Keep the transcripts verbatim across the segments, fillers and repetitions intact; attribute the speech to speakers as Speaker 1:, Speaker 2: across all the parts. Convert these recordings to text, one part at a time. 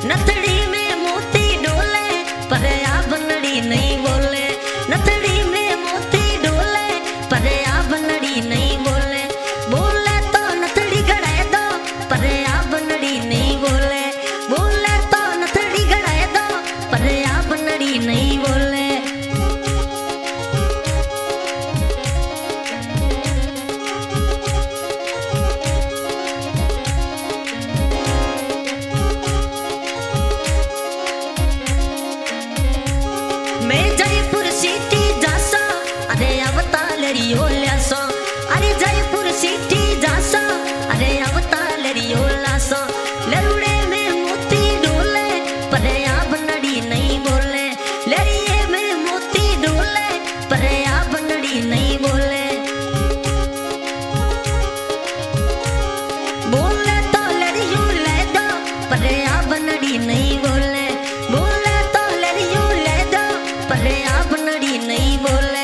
Speaker 1: नथड़ी में मोती डोले पर आ बनड़ी नहीं बोले। नथड़ी में मोती डोले पर आ बनड़ी नहीं बोले। बोले तो नथड़ी गड़ाए दो पर आ बनड़ी नहीं बोले। बोले तो नथड़ी गड़ाए दो पर आ बनड़ी नहीं बोले। मैं जयपुर सिटी जासो अरे अवता लरियो ल्यासो। अरे जयपुर सिटी जासो अरे अवता लरियो लासो। लरुड़े में मोती डोले पर आ बनड़ी नहीं बोले। लरिये में मोती डोले पर आ बनड़ी नहीं बोले। बोले तो लरियो ले दो पर आ बनड़ी नहीं बोले। बोले तो लरियो ले दो पर आ बनड़ी नहीं बोले।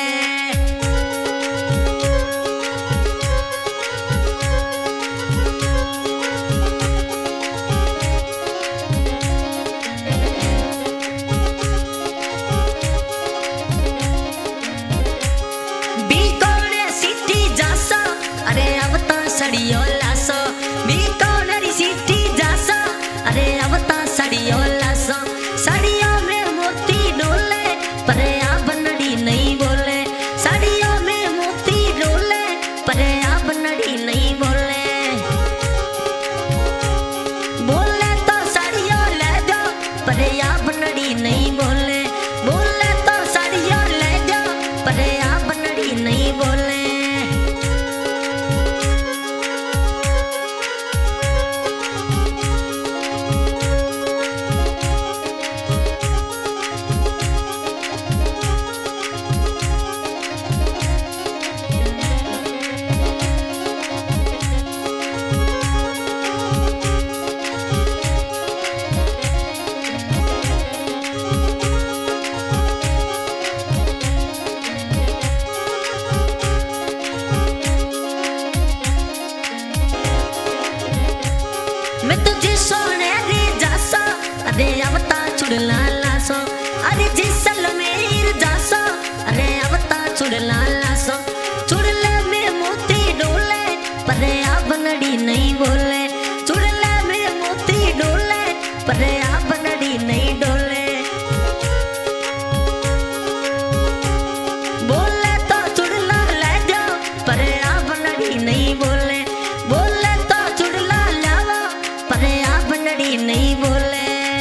Speaker 1: बीकानेर सिटी जासो अरे अवता सड़ियो लासो। बीकानेर सिटी जासो अरे अवता सड़ियो लासो। सड़ियों में मोती डोले पर आ बनड़ी नहीं बोले। सड़ियों में मोती डोले पर आ बनड़ी नहीं बोले। बोले तो साड़ियों ले दो पर आ बनड़ी नहीं बोले। बोले तो साड़ियों ले दो पर आ बनड़ी नहीं बोले। मैं तुझे सोने रे जासो अरे अवता छुड़ला लासो। अरे जिसल मेर जासो अरे अवता छुड़ला लासो। छुड़ले में मोती डोले पर आ बनड़ी नहीं बोले। छुड़ले में मोती डोले पर आ बनड़ी नहीं डोले। बोले तो छुड़ला ले दो पर आ बनड़ी नहीं बोले। बोले तो छुड़ला लावो पर आ बनड़ी नहीं बोले।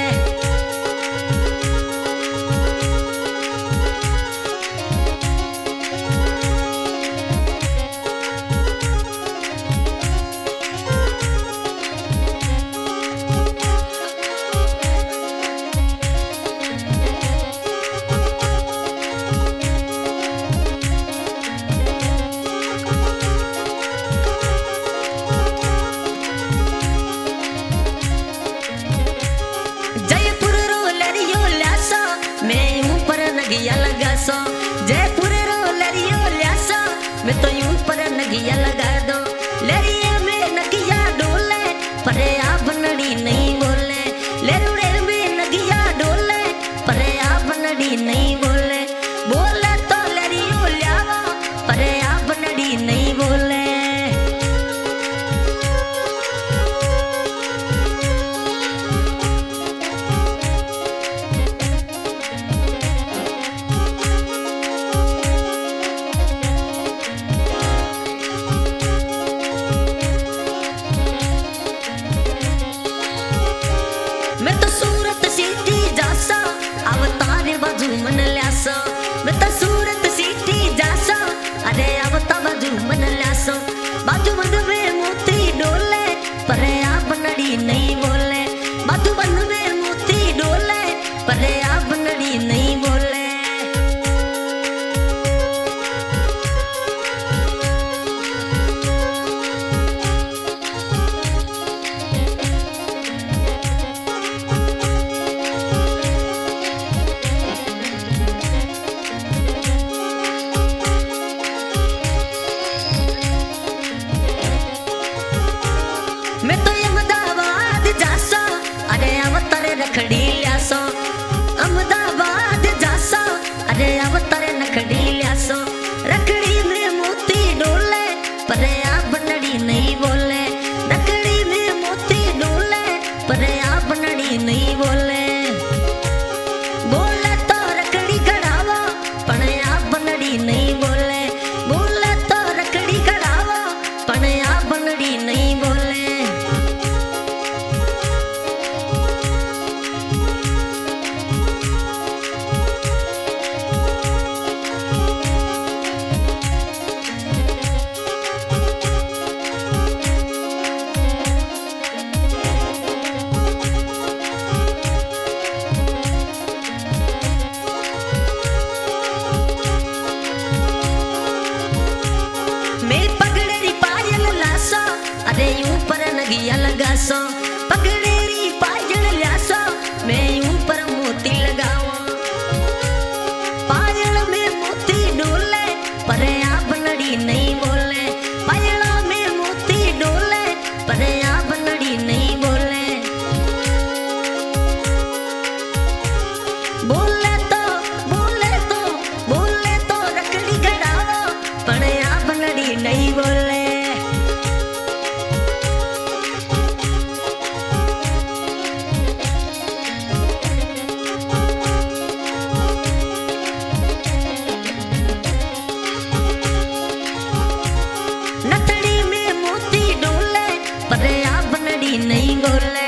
Speaker 1: जयपुर रो लरियो ल्यासो मैं यूं पर नगिया लगासो। जयपुर रो लरियो ल्यासो मैं तो यूं पर नगिया लगा दो। लरिये में नगिया डोले पर आ बनड़ी नहीं बोले। लरुड़े में नगिया डोले पर आ बनड़ी नहीं बोले। बोले तो लरियो ल्यावो पर आ बनड़ी नहीं बोले। मैं तो सूरत सिटी जासो अवतार बाजू मन ल्यासो। मैं तो सूरत सिटी जासो अरे अवता बाजू मन ल्यासो। बाजू बंद में मोती डोले पर आ बनड़ी नहीं बोले। बाजू बंद में मोती डोले पर आ बनड़ी नहीं बोले। मैं तो अहमदाबाद जासो अरे अवता लगासो पगड़ेरी पायल ल्यासो मैं ऊपर मोती लगाओ पायल में मोती डोले पर आ बनड़ी नहीं बोले पायल में मोती डोले पर आ बनड़ी नहीं बोले बोले तो बोले तो बोले तो रखड़ी गड़ाओ पर आ बनड़ी नहीं बोले नहीं बोले